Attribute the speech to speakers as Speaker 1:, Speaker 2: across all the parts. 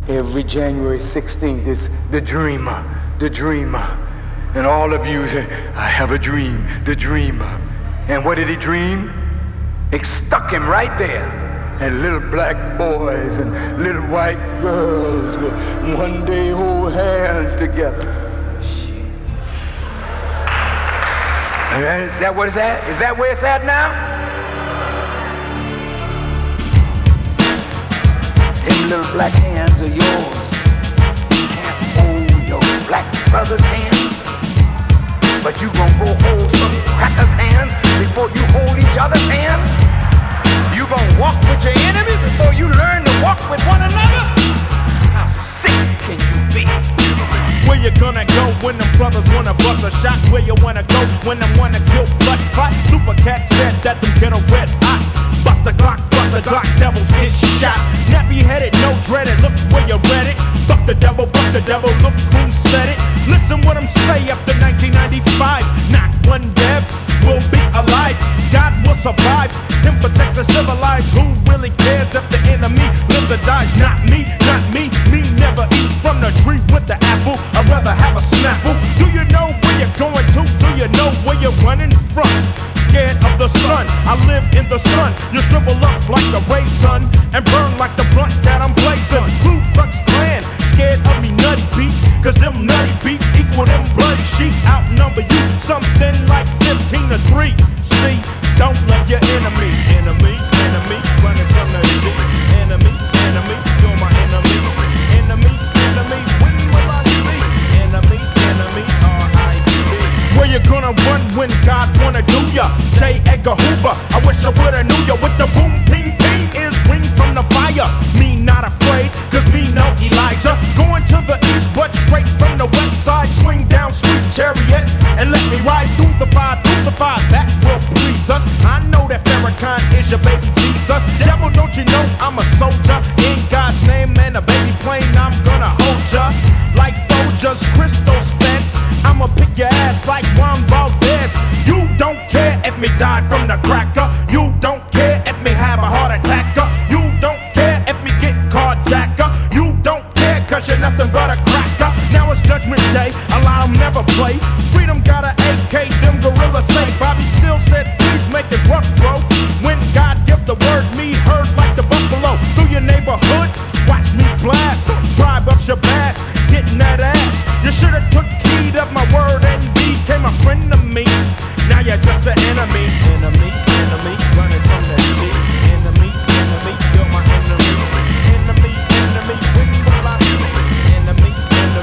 Speaker 1: Every January 16th is the dreamer. And all of you say, I have a dream, the dreamer. And what did he dream? It stuck him right there. And little black boys and little white girls will one day hold hands together. Shit. Is that what it's at? Is that where it's at now? Them little black hands are yours. You can't hold your black brother's hands, but you gonna go hold some crackers' hands before you hold each other's hands? You gonna walk with your enemy before you learn to walk with one another? How sick can you be?
Speaker 2: Where you gonna go when them brothers wanna bust a shot? Where you wanna go when them wanna kill blood clot? Super Cat said that them get a red hot. Bust the Glock, devils get shot. Nappy headed, no dreaded, look where you read it. Fuck the devil, look who said it. Listen what I'm say after 1995. Not one dev will be alive. God will survive, him protect the civilized. Who really cares if the enemy lives or dies? Not me, me never eat from the tree with the apple. I'd rather have a snapple. Do you know where you're going to? Do you know where you're running from? Scared of the sun, I live in the sun. You shrivel up like the ray sun and burn like the blunt that I'm blazing. Ku Klux Klan, scared of me nutty beats, cause them nutty beats equal them bloody sheets. Outnumber you something like 15 to 3. See, don't love your enemy. Enemies, running from the shit. Enemies, you're my enemies. Enemies, when will I see? Enemies, R.I.P. Where you gonna run when God wanna do ya? J. Edgar Hoover, I wish I would've knew ya. With the boom, ping, ping is ring from the fire. Me not afraid, cause me know Elijah. Going to the east, but straight from the west side. Swing down sweet chariot and let me ride through the fire. That will please us. I know that Farrakhan is your baby Jesus. Devil, don't you know I'm a soldier in God's name, and a baby plane I'm gonna hold ya like Folgers, Crystal's fence. I'ma pick your ass like Juan Valdez. You don't care if me died from the cracker. You don't care if me have a heart attack. You don't care if me get carjacker. You don't care cause you're nothing but a cracker. Now it's Judgment Day, allow them never play. Freedom got a AK, them gorillas say. Bobby Seale said please make it rough, bro. When God give the word, me heard like the buffalo. Through your neighborhood, watch me blast. Tribe of Shabazz, getting that ass. You should've took heed of my word and became a friend to me. Now you're just an enemy. Enemies, running from the shit. Enemies, you're my enemy. Enemies, when will I see? Enemies,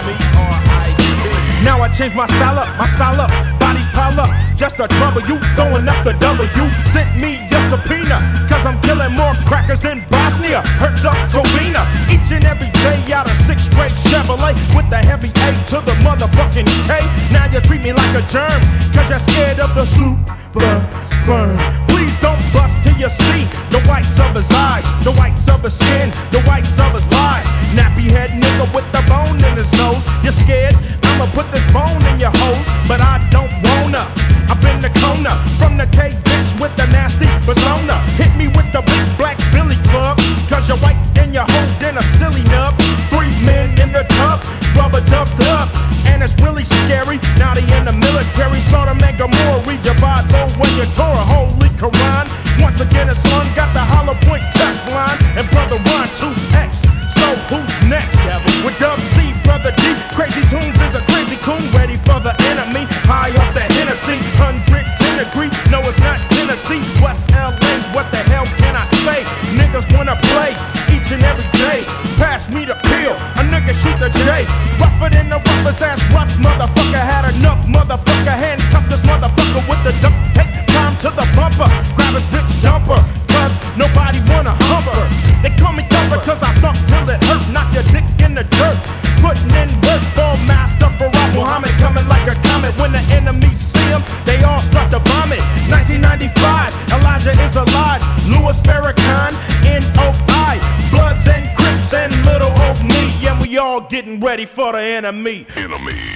Speaker 2: R.I.P. Now I changed my style up, bodies pile up. Just to trouble you, throwing up the W. Sent me your subpoena, cause I'm killing more crackers than Bosnia, Herzegovina. Each and every day out of 6th grade Chevrolet with the heavy A to the motherfucking K. Now you treat me like a germ, cause you're scared of the super sperm. Please don't bust till you see the whites of his eyes, the whites of his skin, the whites of his lies. Nappy head nigga with the bone in his nose. You're scared? I'ma put this bone in your hose, but I don't wanna. I've been the corner from the K bitch with the nasty persona. Hit me with the big black Billy Club, cause you're white and you're holding a silly nub. 3 men in the tub, rubber dubbed up, and it's really scary. Now they in the military, Sodom and Gomorrah. Read your Bible when you Torah, Holy Quran. Once again it's on, got the hollow point tech line, and Brother Ron 2X. So who's next? With Dub C, Brother D, Crazy Tunes is a crazy coon, ready for the enemy. High off the Hennessy, 100 degree. No, it's not Tennessee, West LA. What the hell can I say? Niggas wanna play each and every day. Pass me the pill, a nigga shoot the J. Rougher than the roughest ass rough motherfucker. Had enough motherfucker, handcuff this motherfucker with the duct tape. Climb to the bumper, grab his bitch dumper, cause nobody wanna hump her. They call me dumper cause I thump till it hurt. Knock your dick in the dirt, putting in work for Master Farah Muhammad. Coming like a comet when the enemies see him, they all start to vomit. 1995, Elijah is alive. Louis Farrakhan, N.O.I. Bloods and Crips and little old me, and we all getting ready for the enemy.